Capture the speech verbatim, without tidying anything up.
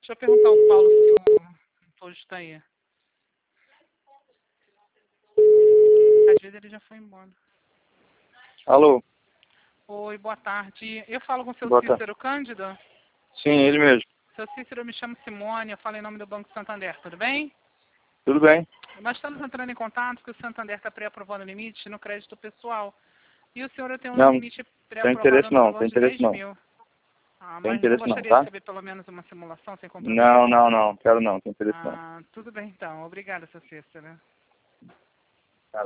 Deixa eu perguntar ao Paulo se o Tojo está aí. Às vezes ele já foi embora. Alô? Oi, boa tarde. Eu falo com o seu Boa Cícero Cândido? Sim, ele mesmo. Seu Cícero, eu me chamo Simone, eu falo em nome do Banco Santander, tudo bem? Tudo bem? Nós estamos entrando em contato porque o Santander está pré-aprovando o limite no crédito pessoal. E o senhor tem um Não, limite tem pré-aprovado interesse no não, valor tem de dez interesse não. mil. Ah, Tem mas não interesse não, gostaria de tá? receber pelo menos uma simulação sem compromisso? Não, não, não, quero não, tem interesse não. Ah, tudo bem então. Obrigada, seu Cícero.